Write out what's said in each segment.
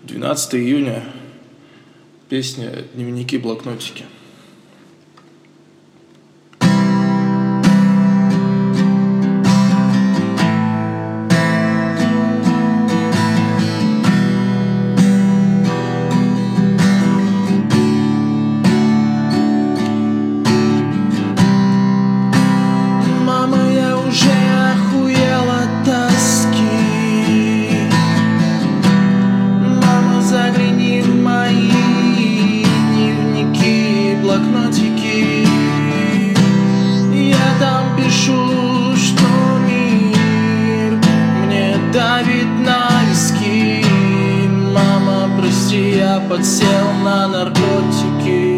12 июня. Песня «Дневники, блокнотики». Мама, я уже охуела от тоски. Мама, загляни в мои дневники, блокнотики. Я там пишу, что мир мне давит на виски. Мама, прости, я подсел на наркотики.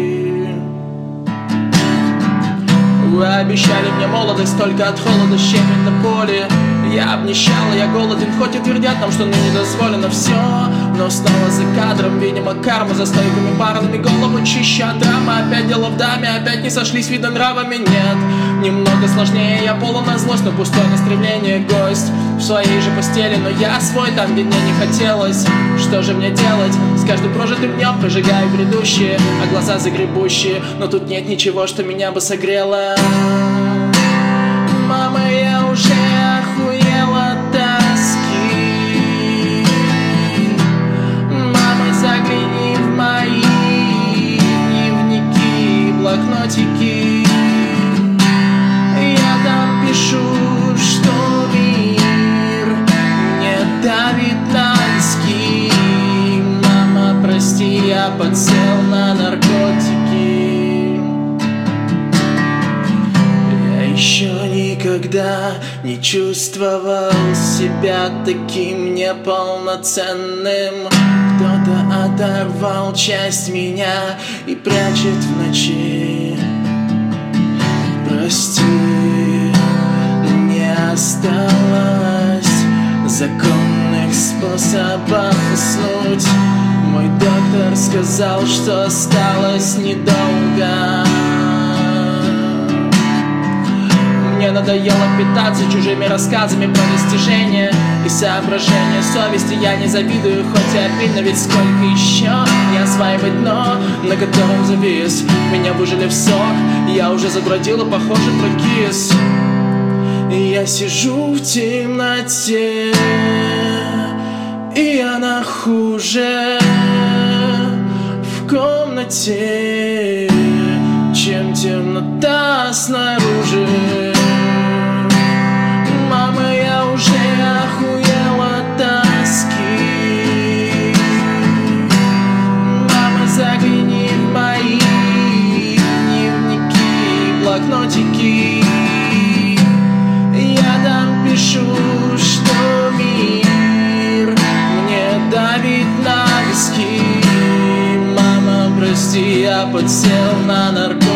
Вы обещали мне молодость, только от холода щемит на поле. Я обнищал, я голоден, хоть и твердят нам, что ныне дозволено все. Но снова за кадром, видимо, карма за стойками барными. Голову чище от драмы, опять дело в даме. Опять не сошлись видно нравами, нет. Немного сложнее, я полон на злость, но пустое на стремление. Гость в своей же постели, но я свой там, где мне не хотелось. Что же мне делать? С каждым прожитым днем прожигаю предыдущие, а глаза загребущие. Но тут нет ничего, что меня бы согрело. Мама, я уже охуела от тоски. Мама, загляни в мои дневники, блокнотики. Я там пишу, что мир мне давит на виски. Мама, прости, я подсел на наркотики. Еще никогда не чувствовал себя таким неполноценным. Кто-то оторвал часть меня и прячет в ночи. Прости, не осталось законных способов уснуть. Мой доктор сказал, что осталось недолго. Мне надоело питаться чужими рассказами про достижения и соображения совести. Я не завидую, хоть и обидно, ведь сколько еще не осваивать дно, на котором завис. Меня выжили в сок, я уже забродил и, похоже, прокис. И я сижу в темноте, и она хуже в комнате, чем темнота снаружи. Мама, я уже охуела от тоски. Мама, загляни в мои дневники, блокнотики. Я там пишу, что мир мне давит на виски. Мама, прости, я подсел на наркотики.